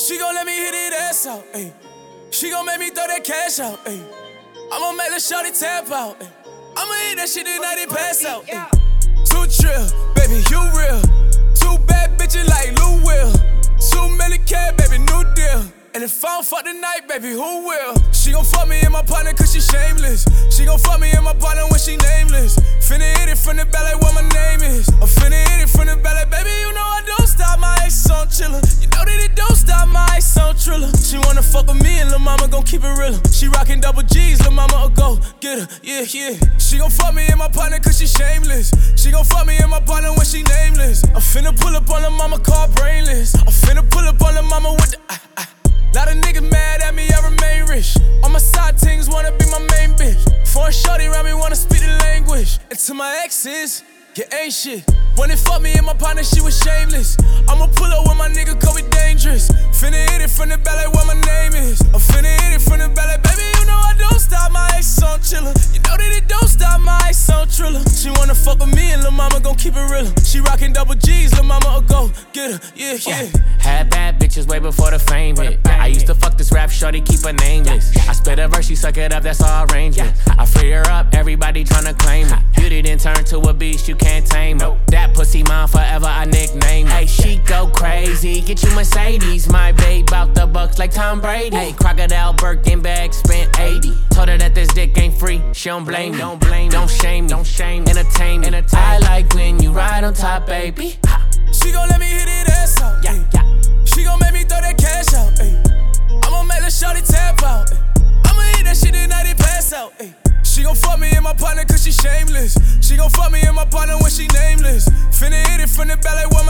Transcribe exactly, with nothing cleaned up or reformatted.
She gon' let me hit it ass out, ayy. She gon' make me throw that cash out, ayy. I'ma make the shawty tap out, ayy. I'ma eat that shit tonight and pass out, ayy. Too trill, baby, you real. Two bad bitches like Lou Will. Two million cat, baby, new deal. And if I don't fuck tonight, baby, who will? She gon' fuck me in my partner cause she shameless. She gon' fuck me in my partner when she nameless. Finna hit it from the back like what my name is. I'm finna hit it from the back like, baby, you know I don't stop, my ice on chillin'. You know that it don't stop, my ice on Triller. She wanna fuck with me and lil' mama gon' keep it realer. She rockin' double G's, lil' mama a go get her, yeah, yeah. She gon' fuck me in my partner cause she shameless. She gon' fuck me in my partner when she nameless. I'm finna pull up on lil' mama car brainless. I'm finna pull up on lil' mama with the ah, ah. Lot of niggas mad at me, I remain rich. All my side things wanna be my main bitch. Foreign shorty around me wanna speak the language. And to my exes, you ain't shit. When they fuck me and my partner, she was shameless. I'ma pull up with my nigga, cause we dangerous. Finna hit it from the back like what my name is. I'm finna hit it from the back like, baby, you know I don't stop, my ice on chiller. You know that it don't stop, my ice on Triller. She wanna fuck with me and lil' mama gon' keep it realer. She rockin' double G's, lil' mama a go get her, yeah, yeah. yeah. Had bad bitches way before the fame hit. Yeah, I used to fuck this rap shorty, keep her nameless. I spit a verse, she suck it up, that's all arrangement. I free her up, everybody tryna claim it. Beauty then turn to a beast, you can't tame her. That pussy mine forever, I nickname her. Hey, she go crazy, get you Mercedes. My babe bout the bucks like Tom Brady. Hey, Crocodile Birkin bag, spent eighty. Told her that this dick ain't free, she don't blame me. Don't blame, don't shame me, don't shame me. Entertain me, entertain. I like when you ride on top, baby. She gon' let me hit it ass out, yeah, yeah. She gon' make me throw that cash out, ayy. I'ma make the shawty tap out, ayy. I'ma eat that shit tonight and pass out, ayy. She gon' fuck me in my partner cause she shameless. She gon' fuck me in my partner when she nameless. Finna hit it from the back like what